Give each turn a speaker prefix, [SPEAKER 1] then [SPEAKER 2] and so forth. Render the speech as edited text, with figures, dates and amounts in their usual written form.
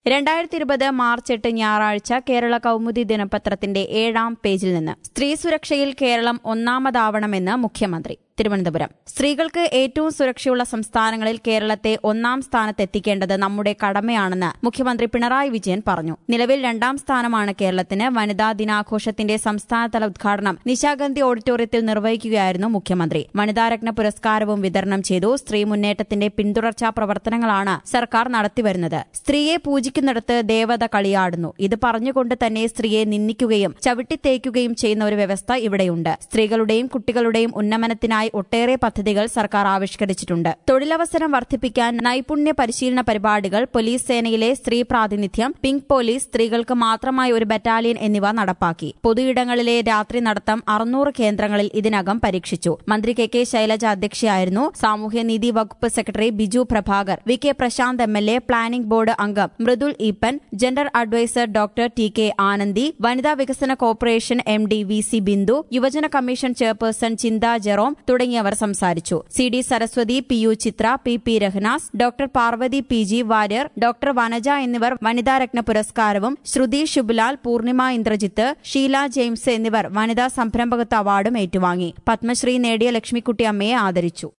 [SPEAKER 1] 2020 March 8 ഞായറാഴ്ച കേരള കൗമുദി ദിനപത്രത്തിന്റെ 7-ാം പേജിൽ നിന്ന് സ്ത്രീ സുരക്ഷയിൽ കേരളം ഒന്നാമതാവണമെന്ന് മുഖ്യമന്ത്രി. തിരുവനന്തപുരം. സ്ത്രീകൾക്ക് ഏറ്റവും സുരക്ഷയുള്ള സംസ്ഥാനങ്ങളിൽ കേരളത്തെ 1-ാം സ്ഥാനത്തെത്തിക്കേണ്ടത് നമ്മുടെ കടമയാണെന്ന് മുഖ്യമന്ത്രി പിണറായി വിജയൻ പറഞ്ഞു. നിലവിൽ 2-ാം സ്ഥാനമാണ് കേരളത്തിന്. വനിതാ ദിനാഘോഷത്തിന്റെ സംസ്ഥാനതല ഉദ്ഘാടനം നിശാഗന്ധി ഓഡിറ്റോറിയത്തിൽ നിർവഹിക്കുകയായിരുന്നു മുഖ്യമന്ത്രി. വനിതാരത്ന പുരസ്കാരവും വിതരണം ചെയ്തു. സ്ത്രീ മുന്നേറ്റത്തിന്റെ പിന്തുടർച്ചാ പ്രവർത്തനങ്ങളാണ് സർക്കാർ നടത്തിവരുന്നത്. സ്ത്രീയെ പൂജിക്കുന്നിടത്ത് ദേവത കളിയാടുന്നു. ഇത് പറഞ്ഞുകൊണ്ട് തന്നെ സ്ത്രീയെ നിന്ദിക്കുകയും ചവിട്ടിത്തേയ്ക്കുകയും ചെയ്യുന്ന ഒരു വ്യവസ്ഥ ഇവിടെയുണ്ട്. സ്ത്രീകളുടെയും കുട്ടികളുടെയും ഉന്നമനത്തിനായി ഒട്ടേറെ പദ്ധതികൾ സർക്കാർ ആവിഷ്കരിച്ചിട്ടുണ്ട്. തൊഴിലവസരം വർദ്ധിപ്പിക്കാൻ നൈപുണ്യ പരിശീലന പരിപാടികൾ, പോലീസ് സേനയിലെ സ്ത്രീ പ്രാതിനിധ്യം, പിങ്ക് പോലീസ്, സ്ത്രീകൾക്ക് മാത്രമായി ഒരു ബറ്റാലിയൻ എന്നിവ നടപ്പാക്കി. പൊതുയിടങ്ങളിലെ രാത്രി നടത്തം 600 കേന്ദ്രങ്ങളിൽ ഇതിനകം പരീക്ഷിച്ചു. മന്ത്രി കെ ശൈലജ അധ്യക്ഷയായിരുന്നു. സാമൂഹ്യനീതി വകുപ്പ് secretary Biju Prabhakar, V K Prashanth MLA, planning board അംഗം Mridul Eapen, gender adviser doctor T Anandi, വനിതാ വികസന കോർപ്പറേഷൻ MD VC ബിന്ദു, യുവജന കമ്മീഷൻ ചെയർപേഴ്സൺ ചിന്ത ജെറോം തുടങ്ങിയവർ സംസാരിച്ചു. CD Saraswathi, PU Chithra, PP Rahnas, doctor Parvathy PG Warrier, doctor Vanaja എന്നിവർ വനിതാരത്ന പുരസ്കാരവും, ശ്രുതി ശുഭ്ലാൽ, പൂർണിമ ഇന്ദ്രജിത്ത്, ഷീല ജെയിംസ് എന്നിവർ വനിതാ സംരംഭകത്വ അവാർഡും ഏറ്റുവാങ്ങി. പത്മശ്രീ നേടിയ ലക്ഷ്മിക്കുട്ടി അമ്മയെ ആദരിച്ചു.